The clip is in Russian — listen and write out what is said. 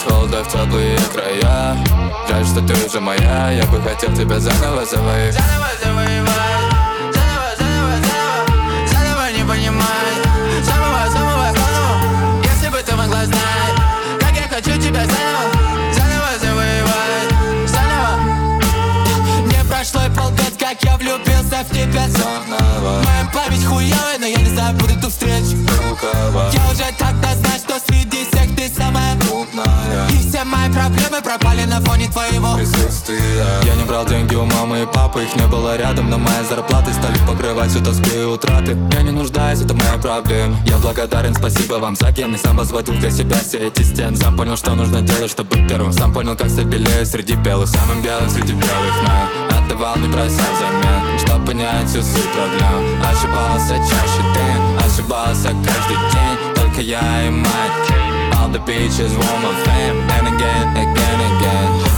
Из холода в теплые края. Жаль, что ты уже моя. Я бы хотел тебя заново завоевать. Заново завоевать, заново не понимать. Самого, если бы ты могла знать, как я хочу тебя заново завоевать, заново. Не прошло и полгода, как я влюбился в тебя снова. Моя память хуёвая, но я не забуду ту встречу. Я уже тогда знаю, что среди всех ты самая умная. И все мои проблемы пропали на фоне твоего присутствия. Я не брал деньги у мамы и папы, их не было рядом, но мои зарплаты стали покрывать всю тоску и утраты. Я не нуждаюсь, это моя проблема. Я благодарен, спасибо вам за ген. И сам возводил для себя все эти стены. Сам понял, что нужно делать, чтобы быть первым. Сам понял, как стать белее среди белых. Самым белым среди белых, но отдавал, не прося взамен, чтоб понять всю суть проблем. Ошибался чаще ты, ошибался каждый день. Только я и мать. All the beaches want my fame. And again, again, again.